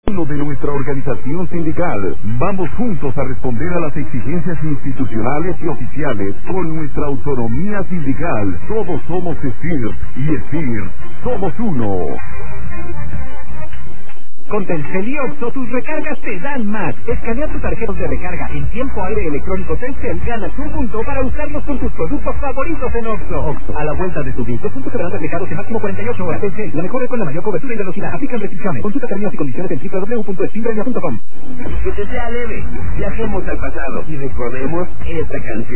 de nuestra organización sindical. Vamos juntos a responder a las exigencias institucionales y oficiales con nuestra autonomía sindical. Todos somos ESIR y ESIR somos uno. Con Telcel y Oxxo, tus recargas te dan más. Escanea tus tarjetas de recarga en tiempo aire electrónico Telcel, ganas un punto para usarlos con tus productos favoritos en Oxxo. Oxxo, a la vuelta de tu vida. Puntos serán aplicados en máximo 48 horas. Telcel, la mejor con la mayor cobertura y velocidad. Aplican restricciones. Consulta términos y condiciones en www.extimbrania.com. Que te sea leve. Viajemos al pasado y recordemos esta canción.